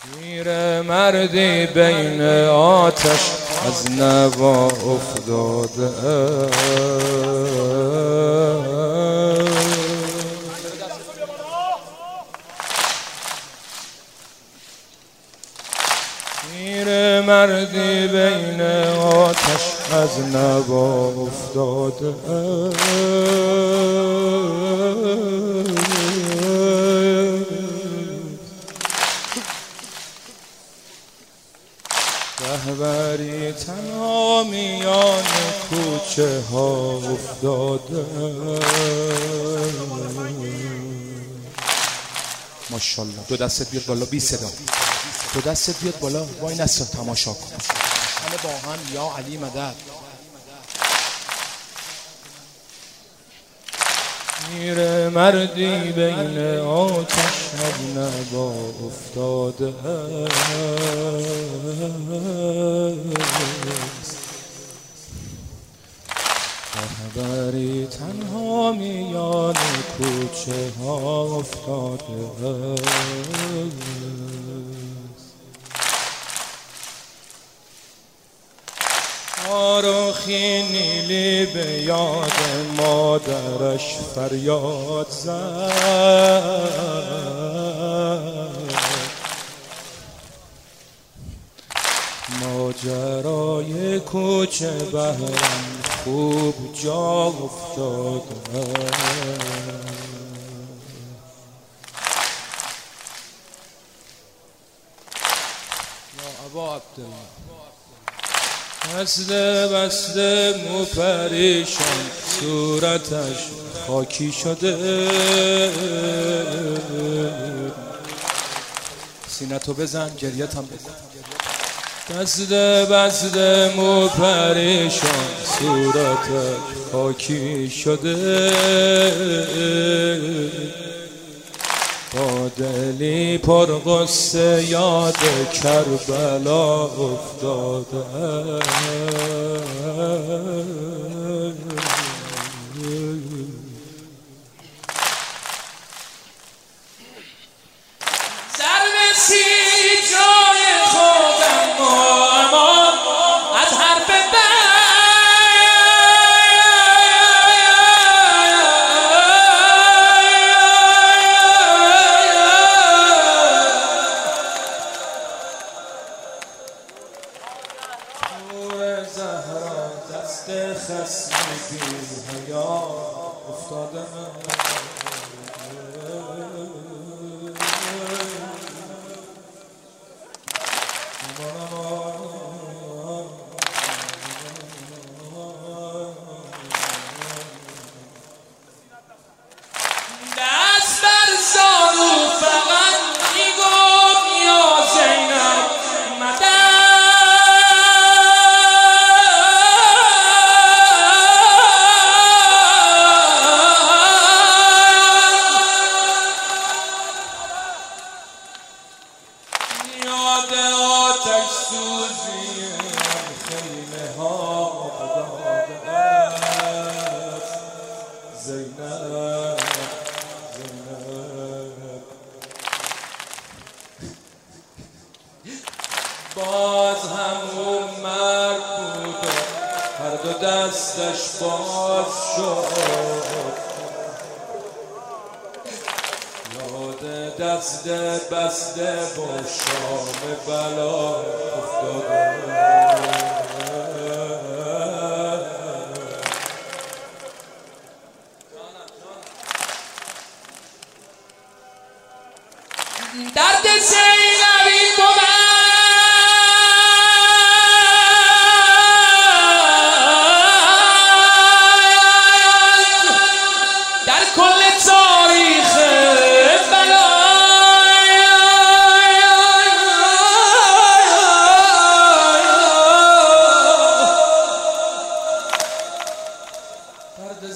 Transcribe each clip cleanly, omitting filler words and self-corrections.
پیر مردی بین آتش از نوا افتاده، پیر مردی بین آتش از نوا افتاده، رهبری تنها میان کوچه ها افتاده. ماشاءالله. دو دستت بیاد بالا بی صدا، دو دستت بیاد بالا، وای نسا تماشا کن همه با هم. یا علی مدد. پیر مردی بین آتش از نوا افتاده، رهبری تنها میان کوچه ها افتاده. آروخی نیلی به یاد مادرش فریاد زد، ماجرای کوچه بهرم خوب جا افتاده. یا ابا عبدالله. بسته بسته مو پریشان صورتش خاکی شده، سینتو بزن گریت هم بکن. بسته بسته مو پریشان صورتش خاکی شده، با دلی پر غصه یاد کربلا افتاده. زهرا دست خصمی بی حیا افتاده، دست بر زانو فقط میگفت یا زینب مدد. یاد آتش سوزی خیمه ها افتاده است. زینب زینب باز همون مرد بوده، هر دو دستش باز شد، یاد دست بسته با شام بلا افتاده. درد زینبی بود در کل تاریخ بلا، درد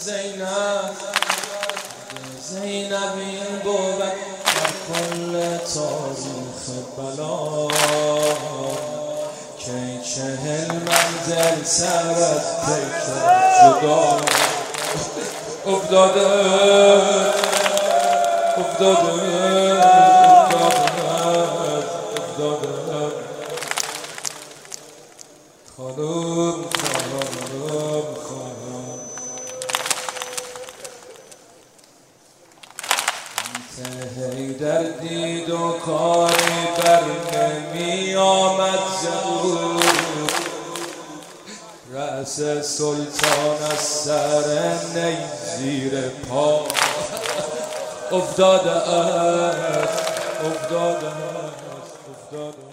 زینبی بود در کل تاریخ بلا، که 40 منزل سر از پیکر جدا افتاده افتاده افتاده. در دید و کاری بر نمی آمد زود رأس سلطان از سر نی زیر پا افتاده است